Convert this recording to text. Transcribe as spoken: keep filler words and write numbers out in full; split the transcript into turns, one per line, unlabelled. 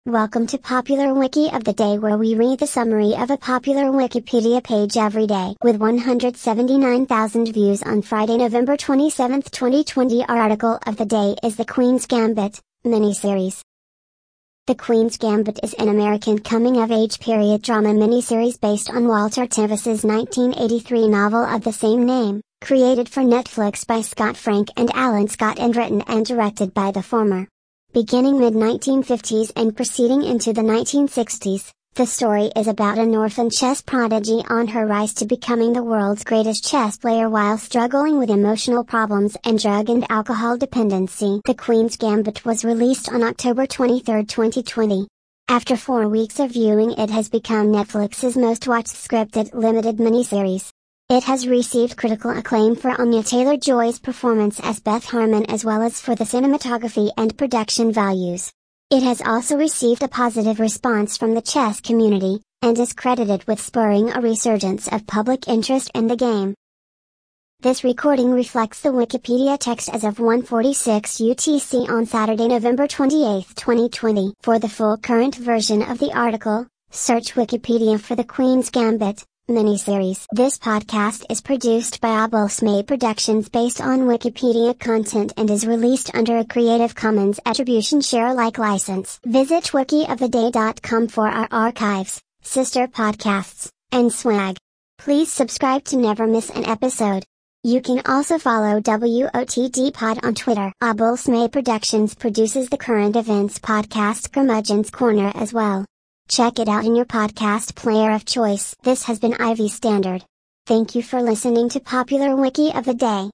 Welcome to Popular Wiki of the Day, where we read the summary of a popular Wikipedia page every day. With one hundred seventy-nine thousand views on Friday, November twenty-seventh, twenty twenty, our article of the day is The Queen's Gambit miniseries. The Queen's Gambit is an American coming-of-age period drama miniseries based on Walter Tevis's nineteen eighty-three novel of the same name, created for Netflix by Scott Frank and Alan Scott and written and directed by the former. Beginning mid nineteen fifties and proceeding into the nineteen sixties, the story is about an orphan chess prodigy on her rise to becoming the world's greatest chess player while struggling with emotional problems and drug and alcohol dependency. The Queen's Gambit was released on October twenty-third, twenty twenty. After four weeks of viewing, it has become Netflix's most-watched scripted limited miniseries. It has received critical acclaim for Anya Taylor-Joy's performance as Beth Harmon, as well as for the cinematography and production values. It has also received a positive response from the chess community, and is credited with spurring a resurgence of public interest in the game. This recording reflects the Wikipedia text as of one forty-six U T C on Saturday, November twenty-eighth, twenty twenty. For the full current version of the article, search Wikipedia for The Queen's Gambit miniseries. This podcast is produced by Abulsmay Productions based on Wikipedia content and is released under a Creative Commons Attribution Share Alike license. Visit wiki of the day dot com for our archives, sister podcasts, and swag. Please subscribe to never miss an episode. You can also follow W O T D Pod on Twitter. Abulsmay Productions produces the current events podcast Curmudgeon's Corner as well. Check it out in your podcast player of choice. This has been Ivy Standard. Thank you for listening to Popular Wiki of the Day.